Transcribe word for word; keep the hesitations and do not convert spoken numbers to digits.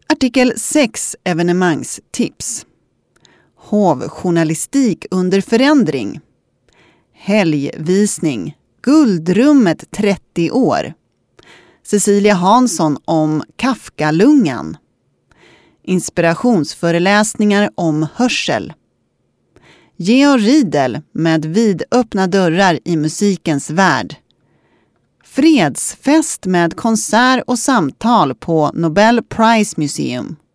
Artikel sex evenemangstips. Hovjournalistik under förändring. Helgvisning. Guldrummet trettio år. Cecilia Hansson om Kafkalungan. Inspirationsföreläsningar om hörsel. Georg Riedel med vidöppna dörrar i musikens värld. Fredsfest med konsert och samtal på Nobel Prize Museum.